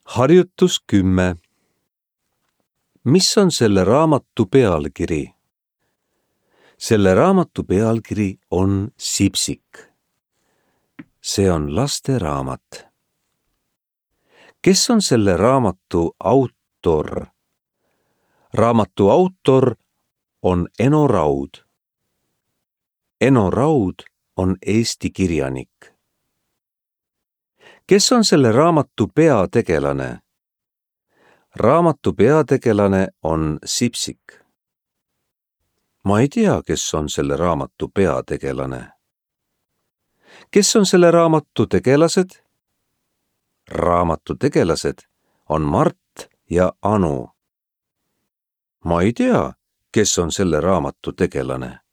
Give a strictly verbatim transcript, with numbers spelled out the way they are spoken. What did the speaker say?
Harjutus kümme. Mis on selle raamatu pealkiri? Selle raamatu pealkiri on Sipsik. See on lasteraamat. Kes on selle raamatu autor? Raamatu autor on Eno Raud. Eno Raud on eesti kirjanik. Kes on selle raamatu peategelane? Raamatu peategelane on Sipsik. Ma ei tea, kes on selle raamatu peategelane. Kes on selle raamatu tegelased? Raamatu tegelased on Mart ja Anu. Ma ei tea, kes on selle raamatu tegelane.